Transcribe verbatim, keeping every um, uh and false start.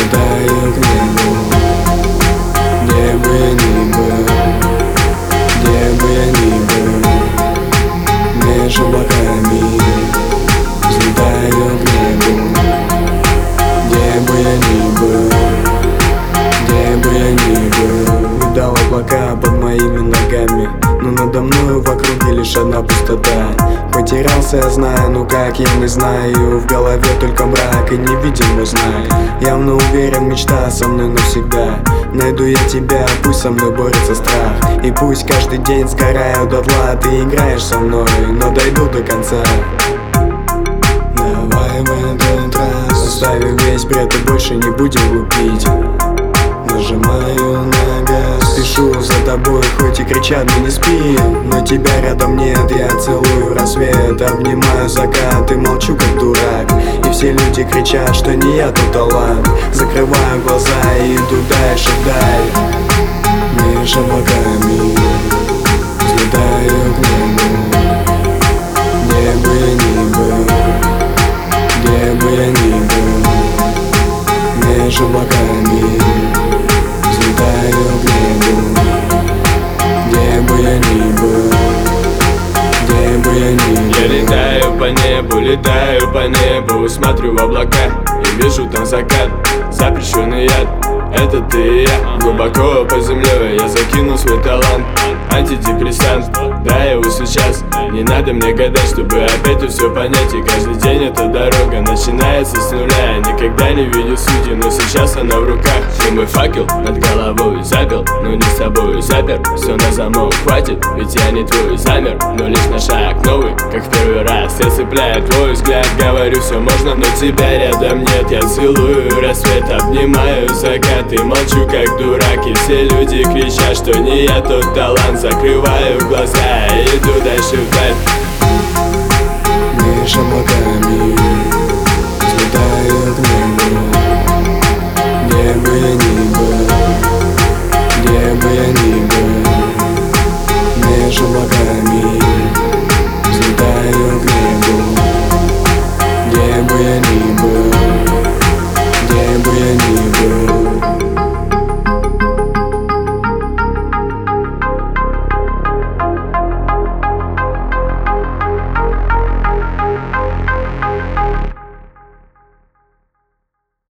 взлетаю к небу. Где бы я ни был, где бы я ни был, между облаками взлетаю к небу. Где бы я ни был, где бы я ни был, видал облака под моими ногами, но надо мною в округе лишь одна пустота. Потерялся я, знаю, ну как, я не знаю. В голове только мрак и невидимый знак. Явно уверен, мечта со мной навсегда. Найду я тебя, пусть со мной борется страх. И пусть каждый день сгораю дотла. Ты играешь со мной, но дойду до конца. Давай в этот раз оставим весь бред и больше не будем глупить. Нажимаю на газ, спешу за тобой, хоть и кричат мне не спи. Но тебя рядом нет, я целую рассвет, обнимаю закат и молчу как дурак. И все люди кричат, что не я тот талант. Закрываю глаза и иду дальше вдаль. Меж облаками взлетаю к небу. Где бы я ни был, где бы я ни был, меж облаками взлетаю к небу. Где бы я ни был, где бы я ни был. Я летаю по небу, летаю по небу, смотрю в облака и вижу там закат. Запрещенный яд, это ты и я. Глубоко под землей я закинул свой талант. Антидепрессант, дай его сейчас. Не надо мне гадать, чтобы опять все понять. И каждый день эта дорога начинается с нуля. Я никогда не видел судьи, но сейчас она в руках. И мой факел над головой запил, но не с тобой запер. Все на замок хватит, ведь я не твой замер. Но лишь на шаг новый, как в первый раз. Я цепляю твой взгляд, говорю все можно, но тебя рядом нет. Я целую рассвет, обнимаю закат и молчу как дурак. И все люди кричат, что не я тот талант. Закрываю глаза и иду дальше вдаль. Меж облаками взлетаю к небу. Где бы я ни был, где бы я ни был, меж облаками взлетаю к небу. Где бы я ни был, где бы я ни был.